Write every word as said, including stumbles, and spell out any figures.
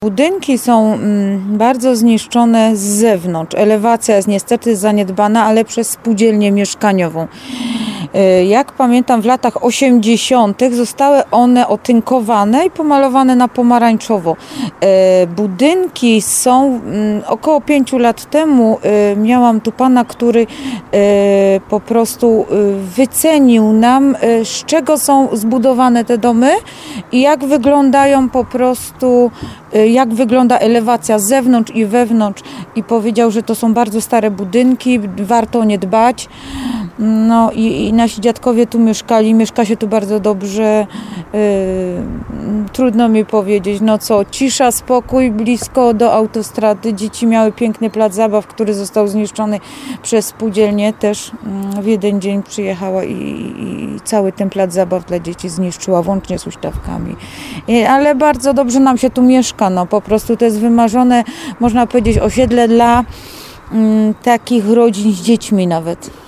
Budynki są mm, bardzo zniszczone z zewnątrz. Elewacja jest niestety zaniedbana, ale przez spółdzielnię mieszkaniową. Jak pamiętam, w latach osiemdziesiątych zostały one otynkowane i pomalowane na pomarańczowo. Budynki są około pięciu lat temu. Miałam tu pana, który po prostu wycenił nam, z czego są zbudowane te domy i jak wyglądają po prostu, jak wygląda elewacja z zewnątrz i wewnątrz, i powiedział, że to są bardzo stare budynki, warto o nie dbać. No i, i nasi dziadkowie tu mieszkali, mieszka się tu bardzo dobrze. Yy, trudno mi powiedzieć, no co, cisza, spokój, blisko do autostrady. Dzieci miały piękny plac zabaw, który został zniszczony przez spółdzielnię. Też yy, w jeden dzień przyjechała i, i cały ten plac zabaw dla dzieci zniszczyła, włącznie z huśtawkami. Yy, ale bardzo dobrze nam się tu mieszka, no po prostu to jest wymarzone, można powiedzieć, osiedle dla yy, takich rodzin z dziećmi nawet.